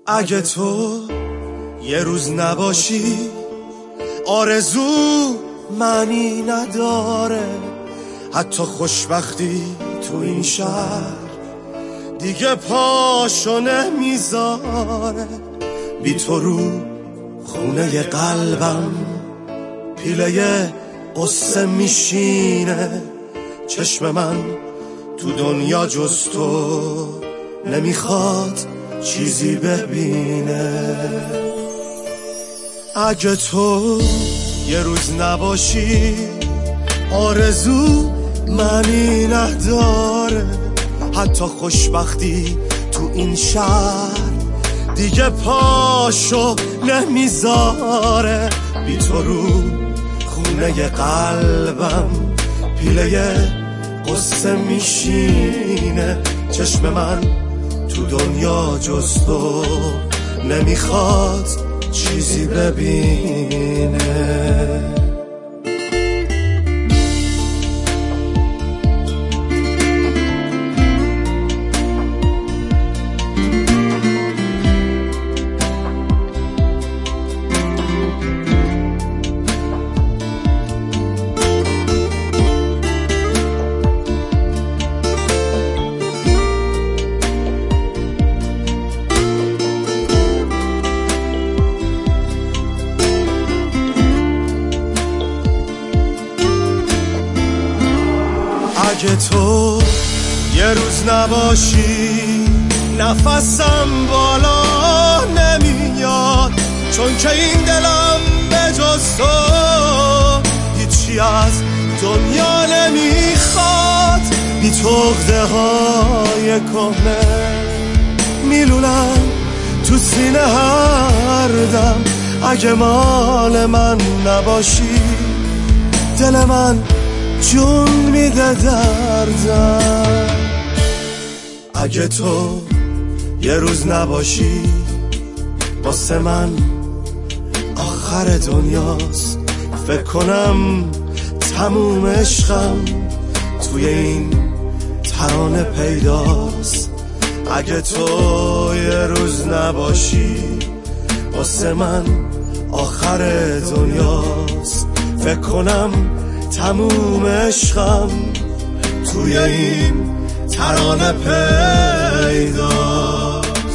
اگه تو یه روز نباشی آرزو معنی نداره، حتی خوشبختی تو این شهر دیگه پاشو نمیذاره. بی تو رو خونه قلبم پیله قصه میشینه، چشم من تو دنیا جز تو نمیخواد چیزی ببینه. اگه تو یه روز نباشی آرزو معنی نداره، حتی خوشبختی تو این شهر دیگه پاشو نمیذاره. بی تو رو خونه قلبم پیله قصه میشینه، چشم من تو دنیا جز تو نمیخواد چیزی ببینه. اگه تو یه روز نباشی نفسم بالا نمیاد، چون که این دلم به جز تو هیچی از دنیا نمیخواد. بی تو عقده های کهنه میلولم تو سینه هر دم. اگه مال من نباشی دل من جون میده دردم. اگه تو یه روز نباشی واسه من آخر دنیاست، فکر کنم تموم عشقم توی این ترانه پیداست. اگه تو یه روز نباشی واسه من آخر دنیاست، فکر کنم تموم عشقم توی این ترانه پیداست.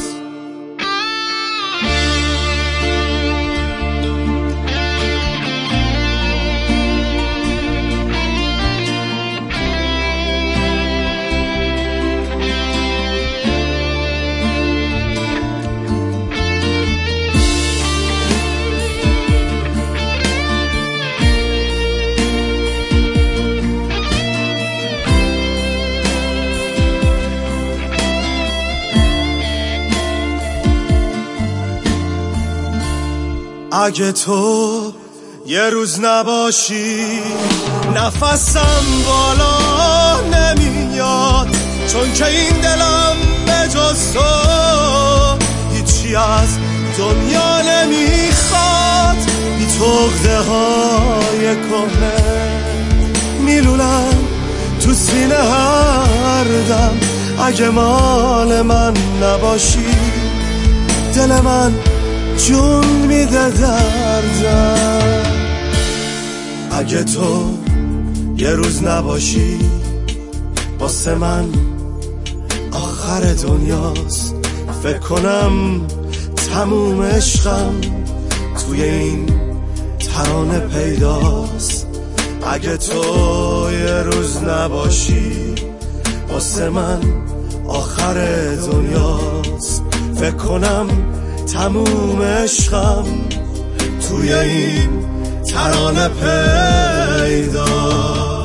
اگه تو یه روز نباشی نفسم بالا نمیاد، چون که این دلم به جز تو هیچی از دنیا نمیخواد. بی تو عقده های کهنه میلولم تو سینه هر دم. اگه مال من نباشی دل من جون میده دردم. اگه تو یه روز نباشی واسه من آخر دنیاست، فکر کنم تموم عشقم توی این ترانه پیداست. اگه تو یه روز نباشی واسه من آخر دنیاست، فکر کنم تموم عشقم توی این ترانه پیداست.